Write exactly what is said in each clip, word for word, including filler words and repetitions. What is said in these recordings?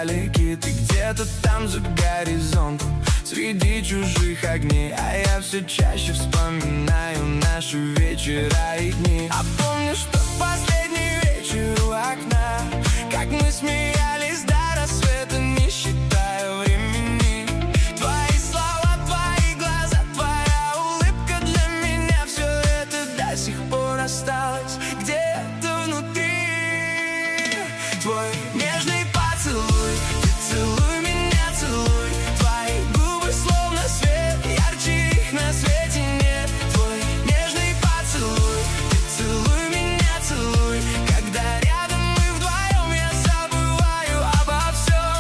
вдалеке. Ты где-то там за горизонтом, среди чужих огней. А я все чаще вспоминаю наши вечера и дни. А помнишь тот последний вечер у окна, как мы смеялись до рассвета, не считая времени. Твои слова, твои глаза, твоя улыбка, для меня все это до сих пор осталось где-то внутри. Твой нежный поцелуй, ты целуй меня, целуй. Твои губы словно свет, ярче их на свете нет. Твой нежный поцелуй, ты целуй меня, целуй. Когда рядом мы вдвоем, я забываю обо всем.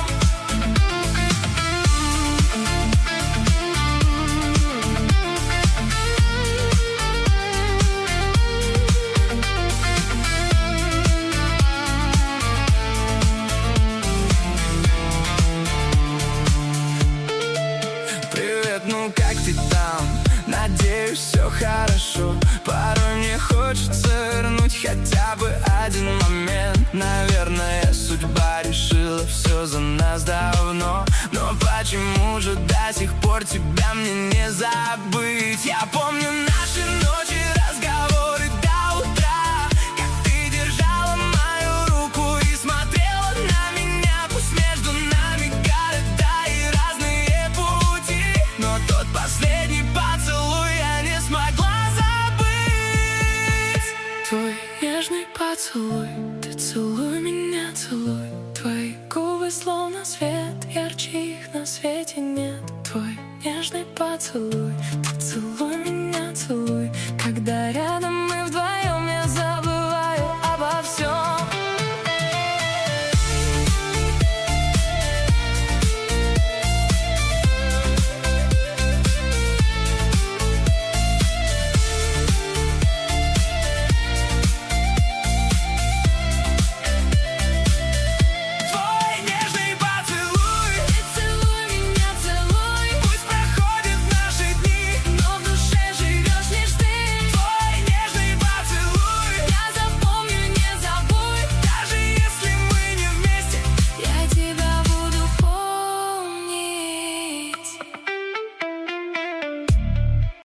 Привет, ну как ты там? Надеюсь, все хорошо. Порой мне хочется вернуть хотя бы один момент. Наверное, судьба решила все за нас давно. Но почему же до сих пор тебя мне не забыть? Я помню наши ночи, разговоры до утра, как ты держала мою руку и смотрела на меня. Пусть между нами города и разные пути, но тот последний поцелуй я не смогла забыть. Твой нежный поцелуй, ты целуй меня, целуй. Твои губы словно свет, ярче их на свете нет. Твой нежный поцелуй, ты целуй меня, целуй. Когда рядом